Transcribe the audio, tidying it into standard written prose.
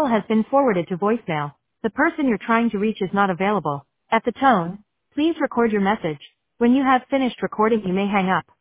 call has been forwarded to voicemail. The person you're trying to reach is not available. At the tone, please record your message. When you have finished recording, you may hang up.